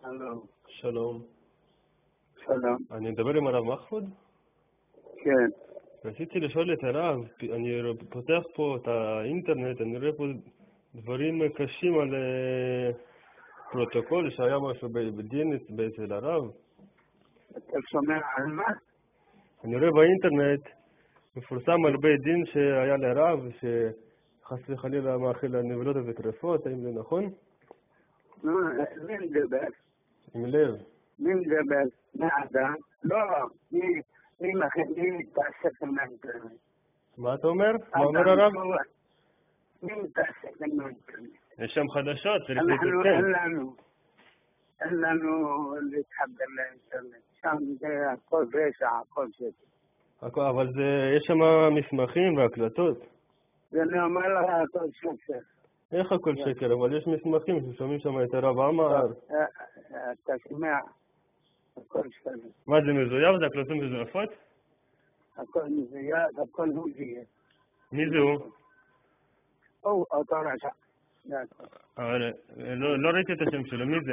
הלו. שלום. שלום. אני מדבר עם הרב מחפוד? כן. רציתי לשאול את הרב, אני פותח פה את האינטרנט, אני רואה פה דברים קשים על פרוטוקול שהיה משהו בדין אצל הרב. אתה שומע על מה? אני רואה באינטרנט מפורסם על בית דין שהיה לרב, שחס וחלילה מאכיל נבלות וטרפות, האם זה נכון? מי מדבר? עם לב. מי מדבר? מאדם? לא, מי מתעסק עם האינטרנט? מה אתה אומר? מה אומר הרב? מי מתעסק עם האינטרנט? יש שם חדשות, צריך אנחנו להתעדכן. אין לנו להתחבר לאינטרנט. שם זה הכל רשע, הכל שקר. אבל יש שם מסמכים והקלטות. ואני אומר לך הכל שקר. איך הכל שקר? אבל יש מסמכים ששומעים שם את הרב עמאר. אתה שומע? הכל שקר. מה זה מזויף? זה הקלטות מזויפות? הכל מזויף, הכל מזויף. מי זה הוא? אותו רשע. זה הכל. אבל לא ראיתי את השם שלו, מי זה?